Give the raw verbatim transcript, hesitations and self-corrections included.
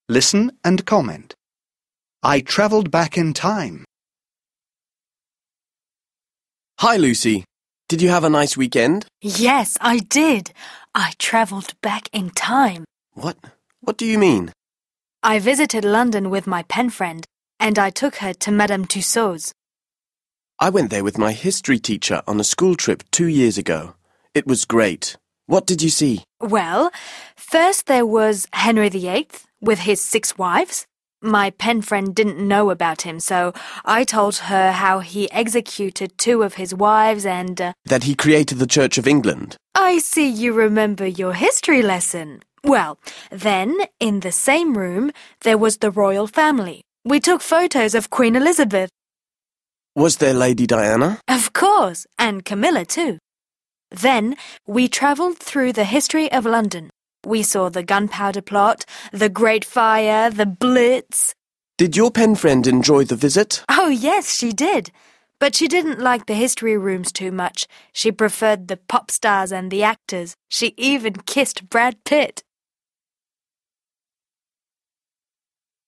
Listen and comment. I travelled back in time. Hi, Lucy. Did you have a nice weekend? Yes, I did. I travelled back in time. What? What do you mean? I visited London with my pen friend, and I took her to Madame Tussauds. I went there with my history teacher on a school trip two years ago. It was great. What did you see? Well, first there was Henry the Eighth with his six wives. My pen friend didn't know about him, so I told her how he executed two of his wives and... Uh, That he created the Church of England. I see you remember your history lesson. Well, then, in the same room, there was the royal family. We took photos of Queen Elizabeth. Was there Lady Diana? Of course, and Camilla too. Then, we travelled through the history of London. We saw the gunpowder plot, the Great Fire, the Blitz. Did your pen friend enjoy the visit? Oh, yes, she did. But she didn't like the history rooms too much. She preferred the pop stars and the actors. She even kissed Brad Pitt.